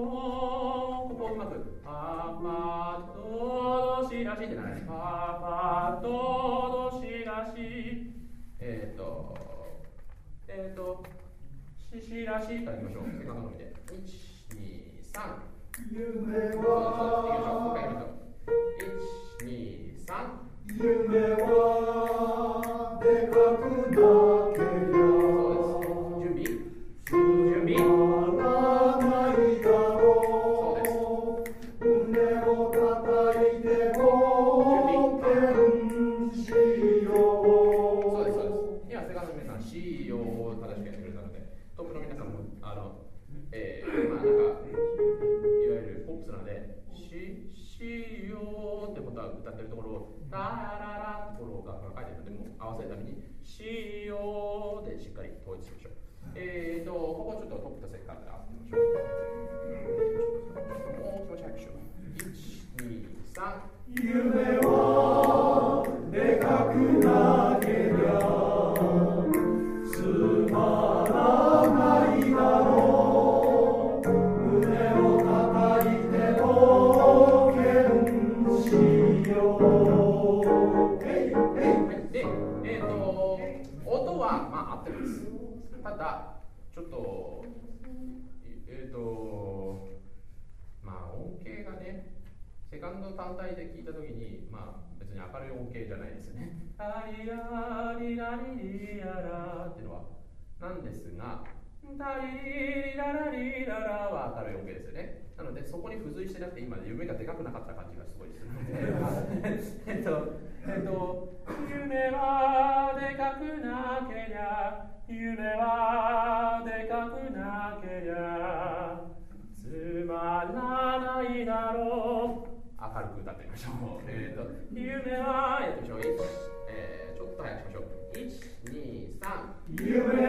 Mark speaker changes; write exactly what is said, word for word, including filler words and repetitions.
Speaker 1: ここうまくパパドドシラシってならない。パパドドシラシえっ、ー、とえっ、ー、とシシラシからいきましょう。セカンドのみでいちにさん夢はそうですいきましょう。もう一回いきましょう。いちにさん夢はでかくなけりゃそうです。準備準備えー、まあなんかいわゆるポップスなのでししようってことは歌ってるところをララララところが書いてるのでも合わせるためにしようでしっかり統一しましょう。えーとここちょっとトップとセカンドで合わせてみましょう。もう気持ち早くしよう。いちにさん夢はでかくなけりゃつまらないだろうまあ合ってます。ただちょっとえっ、ー、とまあ音程がねセカンド単体で聞いたときにまあ別に明るい音程じゃないですよね。タリラリラリリララっていうのはなんですがタリリララリララは明るい音程ですよね。なのでそこに付随してなくて今夢がでかくなかった感じがすごいするのでえっとえっと夢はでかくなけりゃ夢はでかくなけりゃつまらないだろう明るく歌ってみましょう。えっと夢はやってみましょう。えー、ちょっと早くしましょう。いちにさん夢